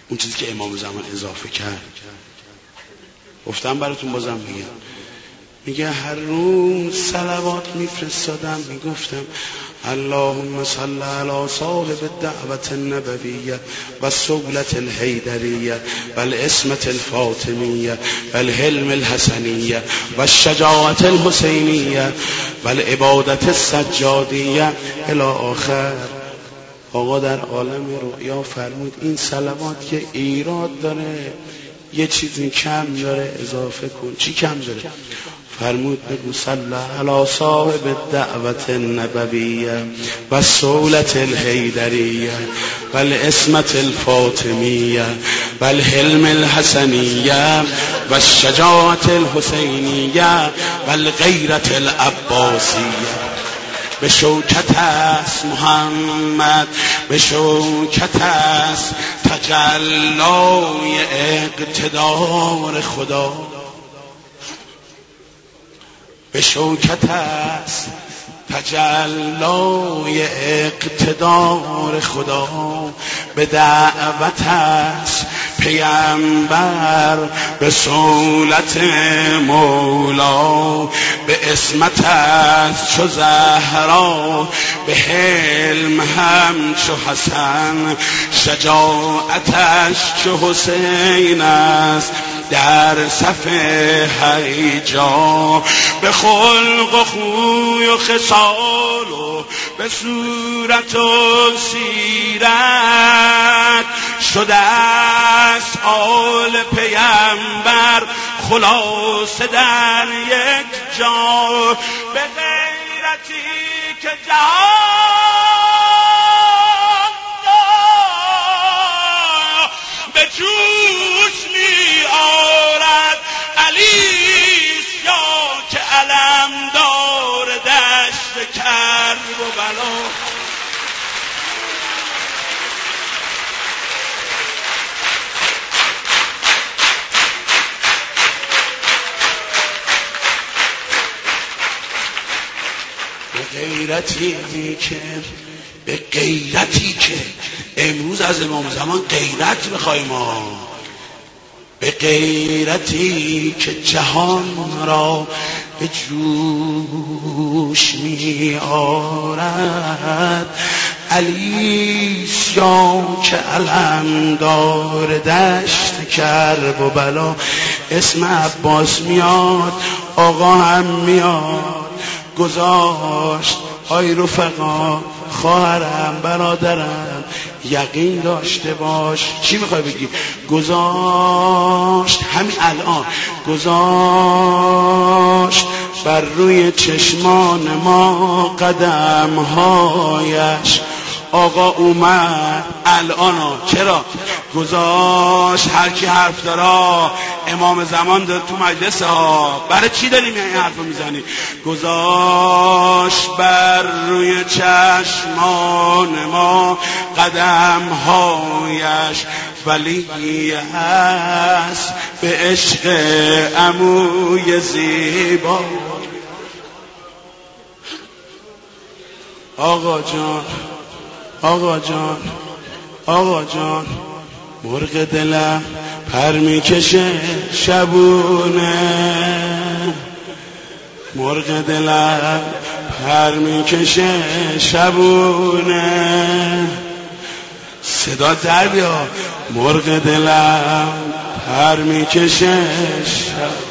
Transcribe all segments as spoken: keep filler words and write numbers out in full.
اون چیزی که امام زمان اضافه کرد. گفتم براتون بازم میگم، میگه هر روز صلوات میفرستادم، میگفتم اللهم صل علی صاحب الدعوة النبویه و الصولة الحیدریه و العصمة الفاطمیه و الحلم الحسنیه و الشجاعة الحسینیه و العبادة السجادیه الی آخر. آقا در عالم رؤیا فرمود این صلوات که ایراد داره، یه چیزی کم داره، اضافه کن. چی کم داره؟ فرمود بگو صلی علی صاحب الدعوة النبویه و الصولة الحیدریه و العصمة الفاطمیه و الحلم الحسنیه و الشجاعة الحسینیه و الغیرة العباسیه. به شوکت است محمد، به شوکت است تجلای اقتدار خدا، به شوکت است تجلای اقتدار خدا، به دعوت است پیامبر، به صولت مولا، به عصمت است چو زهرا، به حلم همچو حسن، شجاعتش چو حسین است در صف هیجا، به خلق و خوی و خصال و به صورت و سیرت شده است آل پیامبر خلاصه در یک جا، به غیرتی که جهان به جوش می آرد، علیست یا که علمدار دشت کرب و بلا. به غیرتی که به غیرتی که امروز از امام زمان غیرت بخوایم، به غیرتی که جهان را به جوش می آرد، علیست یا که علمدار دشت کرب و بلا. اسم عباس میاد، آقا هم میاد، گذاشت های رفقا، خواهرم برادرم یقین داشته باش. چی میخوای بگی؟ گذاشت همین الان، گذاشت بر روی چشمان ما قدمهایش. آقا اومد الان. چرا گذاشت؟ هر کی حرف داره امام زمان داره تو مجلس ها، برای چی داریم این حرف رو میزنی؟ گذاشت بر روی چشمان ما قدمهایش، ولی هست به عشق عموی زیبا. آقا جان، آقا جان، آقا جان، مرغ دلم پر میکشه شبونه، مرغ دلم پر میکشه شبونه. صدا در بیا. مرغ دلم پر میکشه شبونه،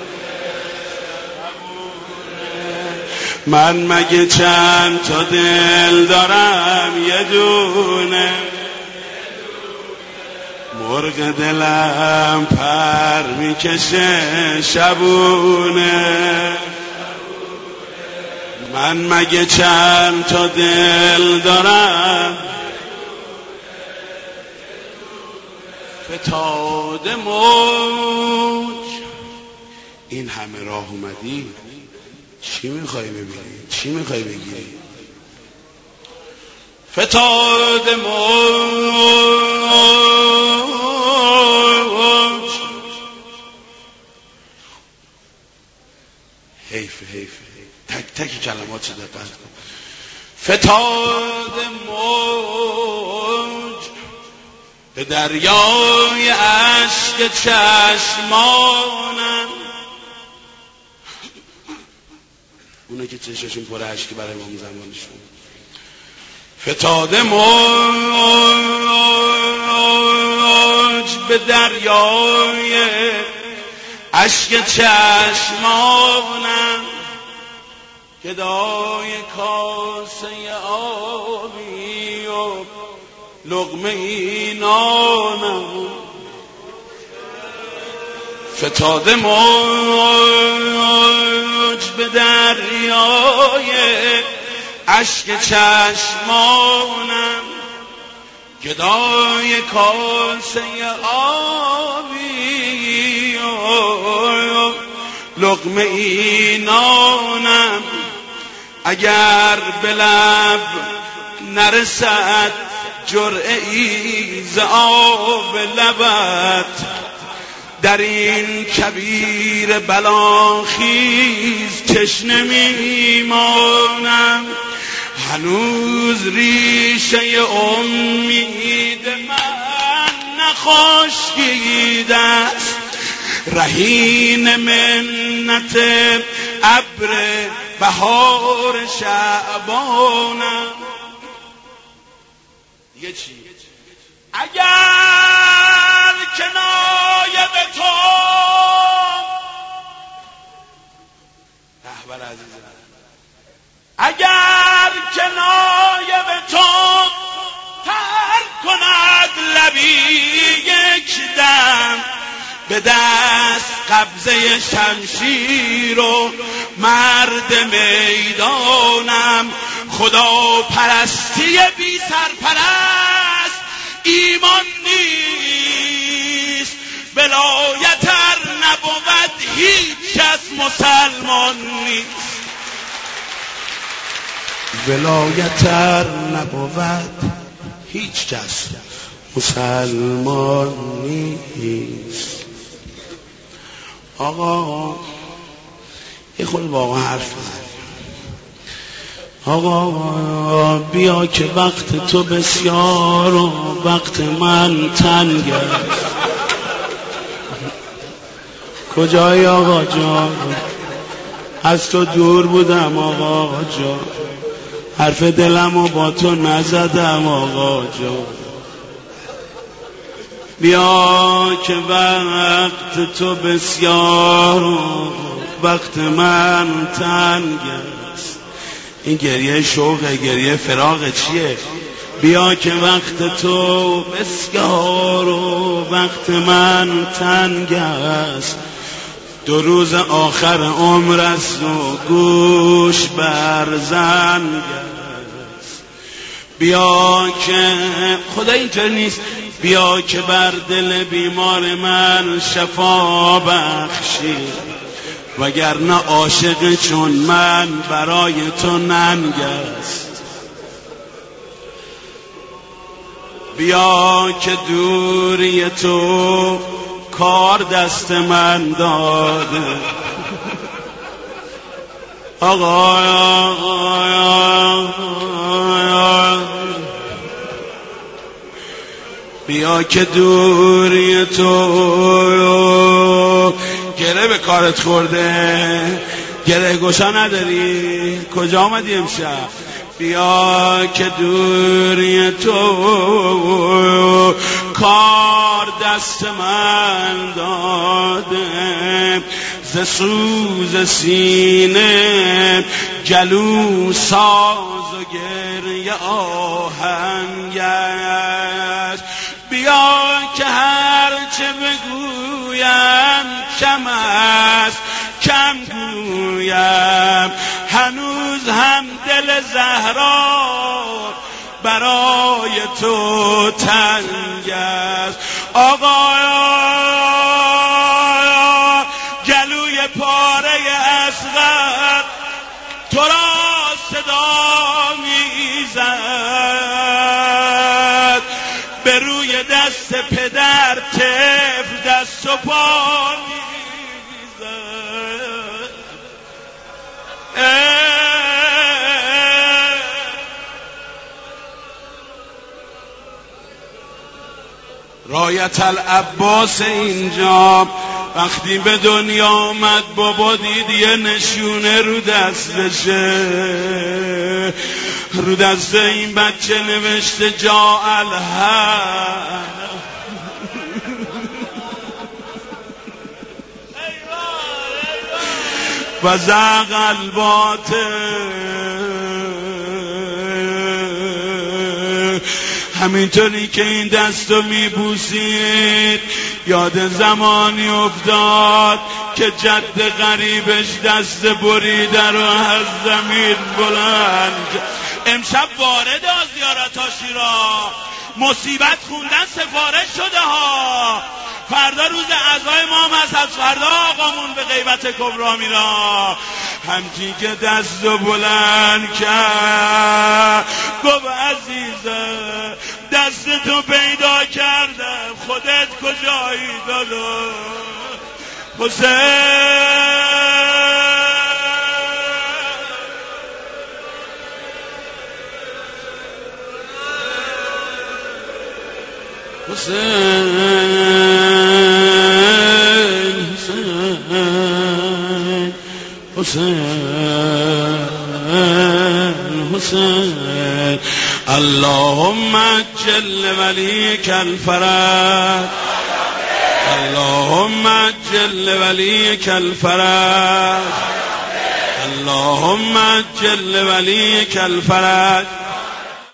من مگه چند تا دل دارم یه دونه، مرغ دلم پر میکشه شبونه، من مگه چند تا دل دارم، فتاده موج. این همه راه اومدی، چی میخوای ببینی؟ چی میخوای بگیری؟ فتاده موج. حیف حیف تک تک کلمات رو دقت کن. فتاده موج به دریای اشک چشمانم، اونه که چشمشون پر اشکی برای امام زمانشون، فتاده موج به دریای اشک چشمانم، گدای کاسه آبی و لقمه ای نانم، فتاده موج به دریای اشک چشمانم، گدای کاسه آبی و لقمه ای نانم. اگر به لب نرسد جرعه ای ز آب لبت، در این کبیر بلاخیز تشنه میمانم. هنوز ریشه امید من نخشکیده است، رهین منت ابر بهار شعبانم. دیگه چی؟ اگر که نایب تو رهبر عزیزم، اگر که نایب تو ترک کند لبی یک دم، به دست قبضه شمشیر و مرد میدانم. خدا پرستی بی سرپرست ایمان نیست، ولایت ار نبود هیچ کس مسلمان نیست. ولایت ار نبود هیچ کس مسلمان نیست. آقا یه خود واقعا حرف بزن. آقا بیا که وقت تو بسیار و وقت من تنگ است. کجایی آقا جان؟ از تو دور بودم آقا جان، حرف دلم و با تو نزدم آقا جان. بیا که وقت تو بسیار و وقت من تنگ است. این گریه شوق، گریه فراق چیه؟ بیا که وقت تو بسیار و وقت من تنگ است. دو روز آخر عمر است و گوش بر زنگ است. بیا که خدا اینطور نیست، بیا که بر دل بیمار من شفا بخشی، وگرنه عاشق چون من برای تو ننگ است. بیا که دوری تو کار دست من داده. آقا بیا که دوری تو گره به کارت خورده، گره گشا نداری، کجا آمدی امشب؟ بیا که دوری تو کار دست من داده. ز سوز سینه گلو ساز و گریه آهنگ است. بیا که هرچه بگویم کم است، کم گویم. هنوز هم دل زهرا برای تو تنگ است. آقا گلوی پاره اصغر تو را صدا میزد، به روی دست پدر طفل دست و پا میزد. رایت العباس اینجا وقتی به دنیا آمد بابا دید یه نشونه رو دستشه، رو دست این بچه نوشته جا الحق. و زاغ الباطل. همینطوری که این دستو میبوسید یاد زمانی افتاد که جد غریبش دست بریده رو از زمین بلند. امشب وارد زیارت آشورا مصیبت خوندن سفارش شده ها. فردا روز عزای ما هم از فردا آقامون به غیبت کبرا میرا. همچین که دست و بلند کرد گفت عزیزه دستتو پیدا کردم، خودت کجایی دادو حسین؟ حسین حسین حسین حسین اللهم اجل ولیک الفرج، اللهم اجل ولیک الفرج، اللهم اجل ولیک الفرج.